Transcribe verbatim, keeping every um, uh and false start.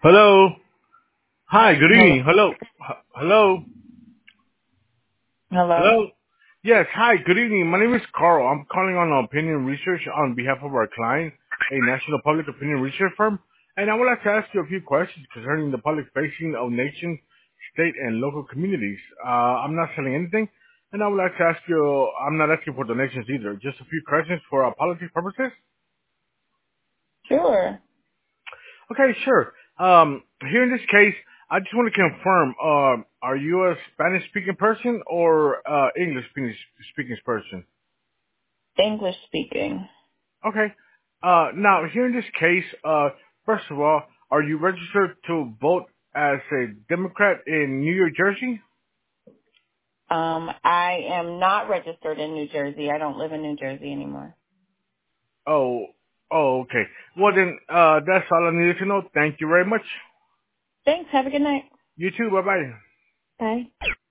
Hello. Hi, good Hello. evening. Hello. H- Hello. Hello. Hello. Yes, hi, good evening. My name is Carl. I'm calling on Opinion Research on behalf of our client, a national public opinion research firm. And I would like to ask you a few questions concerning the public facing of nation, state, and local communities. Uh, I'm not selling anything. And I would like to ask you, I'm not asking for donations either, just a few questions for our policy purposes. Sure. Okay, sure. Um, here in this case, I just want to confirm, um, are you a Spanish-speaking person or uh, English-speaking speaking person? English speaking. Okay. Uh, now, here in this case, uh, first of all, are you registered to vote as a Democrat in New York, Jersey? Um, I am not registered in New Jersey. I don't live in New Jersey anymore. Oh, oh, okay. Well, then, uh, that's all I needed to know. Thank you very much. Thanks. Have a good night. You too. Bye-bye. Bye.